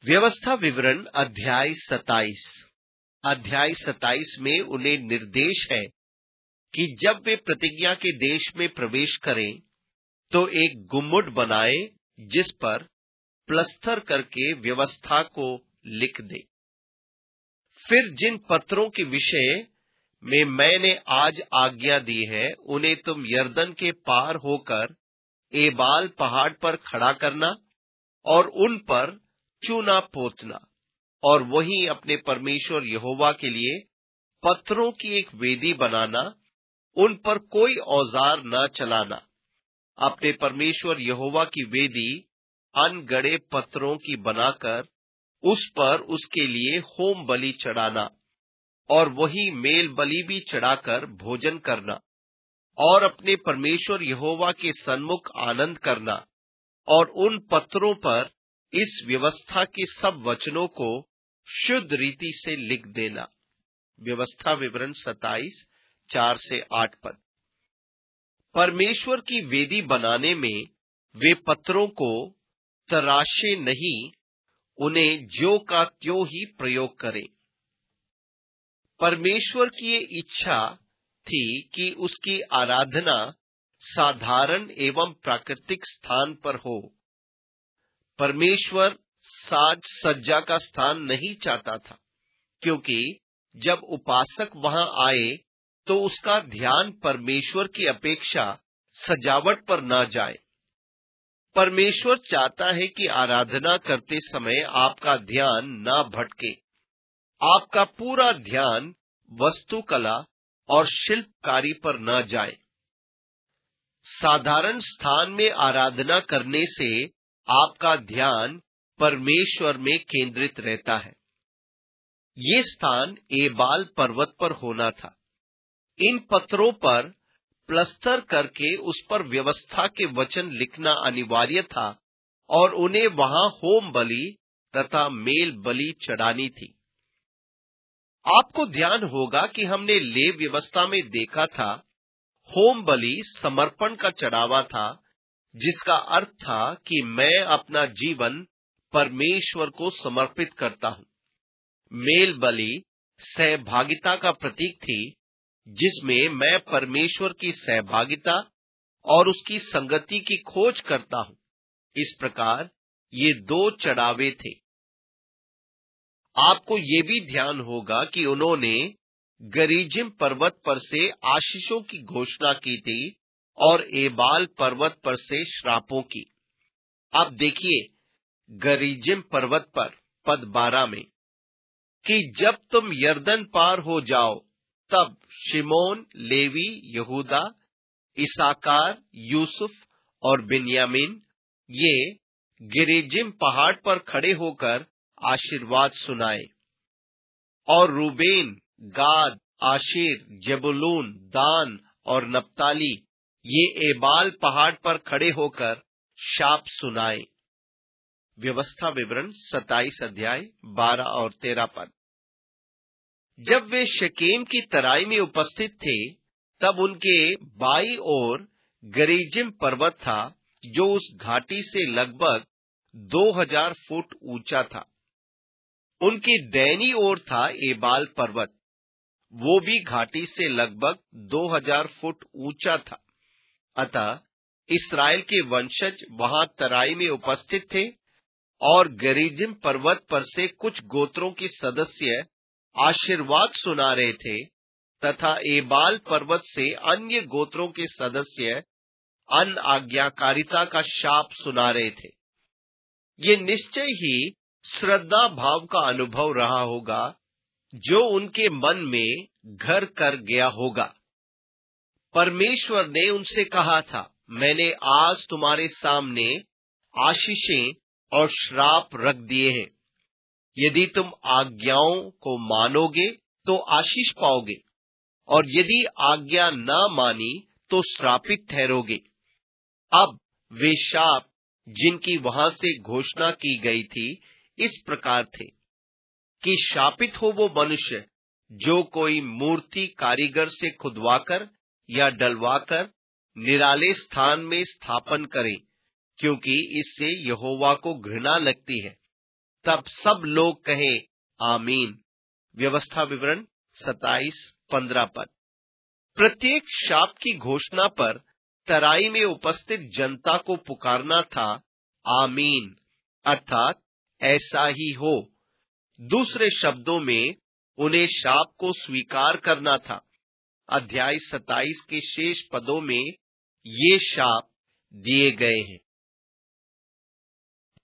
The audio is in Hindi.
व्यवस्था विवरण अध्याय 27 में उन्हें निर्देश है कि जब वे प्रतिज्ञा के देश में प्रवेश करें तो एक गुम्मुट बनाएं जिस पर प्लस्तर करके व्यवस्था को लिख दें। फिर जिन पत्रों के विषय में मैंने आज आज्ञा दी है उन्हें तुम यरदन के पार होकर एबाल पहाड़ पर खड़ा करना और उन पर चूना पोतना और वहीं अपने परमेश्वर यहोवा के लिए पत्थरों की एक वेदी बनाना, उन पर कोई औजार न चलाना। अपने परमेश्वर यहोवा की वेदी अनगढ़े पत्थरों की बनाकर उस पर उसके लिए होम बलि चढ़ाना और वही मेल बलि भी चढ़ाकर भोजन करना और अपने परमेश्वर यहोवा के सन्मुख आनंद करना और उन पत्थरों पर इस व्यवस्था के सब वचनों को शुद्ध रीति से लिख देना। व्यवस्था विवरण 27, 4 से 8 पद। परमेश्वर की वेदी बनाने में वे पत्थरों को तराशे नहीं, उन्हें ज्यों का त्यों ही प्रयोग करें। परमेश्वर की ये इच्छा थी कि उसकी आराधना साधारण एवं प्राकृतिक स्थान पर हो। परमेश्वर साज सज्जा का स्थान नहीं चाहता था, क्योंकि जब उपासक वहां आए तो उसका ध्यान परमेश्वर की अपेक्षा सजावट पर न जाए। परमेश्वर चाहता है कि आराधना करते समय आपका ध्यान न भटके, आपका पूरा ध्यान वस्तुकला और शिल्पकारी पर न जाए। साधारण स्थान में आराधना करने से आपका ध्यान परमेश्वर में केंद्रित रहता है। ये स्थान एबाल पर्वत पर होना था। इन पत्थरों पर प्लस्तर करके उस पर व्यवस्था के वचन लिखना अनिवार्य था और उन्हें वहां होम बलि तथा मेल बलि चढ़ानी थी। आपको ध्यान होगा कि हमने लेव व्यवस्था में देखा था, होम बलि समर्पण का चढ़ावा था, जिसका अर्थ था कि मैं अपना जीवन परमेश्वर को समर्पित करता हूं। मेल बलि सहभागिता का प्रतीक थी, जिसमें मैं परमेश्वर की सहभागिता और उसकी संगति की खोज करता हूं। इस प्रकार ये दो चढ़ावे थे। आपको ये भी ध्यान होगा कि उन्होंने गरिजिम पर्वत पर से आशीषों की घोषणा की थी और एबाल पर्वत पर से श्रापों की। अब देखिए गरिजिम पर्वत पर पद 12 में कि जब तुम यरदन पार हो जाओ तब शिमोन, लेवी, यहूदा, इसाकार, यूसुफ और बिन्यामीन ये गिरिजिम पहाड़ पर खड़े होकर आशीर्वाद सुनाए और रूबेन, गाद, आशीर, जबुलून, दान और नप्ताली ये एबाल पहाड़ पर खड़े होकर शाप सुनाए। व्यवस्था विवरण 27 अध्याय 12 और 13 पद। जब वे शकेम की तराई में उपस्थित थे तब उनके बाईं ओर गरिजिम पर्वत था, जो उस घाटी से लगभग 2000 फुट ऊंचा था। उनकी दाहिनी ओर था एबाल पर्वत, वो भी घाटी से लगभग 2000 फुट ऊंचा था। अतः इस्राएल के वंशज वहां तराई में उपस्थित थे और गरिजिम पर्वत पर से कुछ गोत्रों के सदस्य आशीर्वाद सुना रहे थे तथा एबाल पर्वत से अन्य गोत्रों के सदस्य अनआज्ञाकारिता का शाप सुना रहे थे। ये निश्चय ही श्रद्धा भाव का अनुभव रहा होगा जो उनके मन में घर कर गया होगा। परमेश्वर ने उनसे कहा था, मैंने आज तुम्हारे सामने आशीषें और श्राप रख दिए हैं। यदि तुम आज्ञाओं को मानोगे तो आशीष पाओगे और यदि आज्ञा न मानी तो श्रापित ठहरोगे। अब वे शाप जिनकी वहां से घोषणा की गई थी इस प्रकार थे कि शापित हो वो मनुष्य जो कोई मूर्ति कारीगर से खुदवाकर या डलवाकर निराले स्थान में स्थापन करे, क्योंकि इससे यहोवा को घृणा लगती है। तब सब लोग कहें आमीन। व्यवस्था विवरण 27-15 पद। प्रत्येक शाप की घोषणा पर तराई में उपस्थित जनता को पुकारना था आमीन, अर्थात ऐसा ही हो। दूसरे शब्दों में उन्हें शाप को स्वीकार करना था। अध्याय 27 के शेष पदों में ये शाप दिए गए हैं।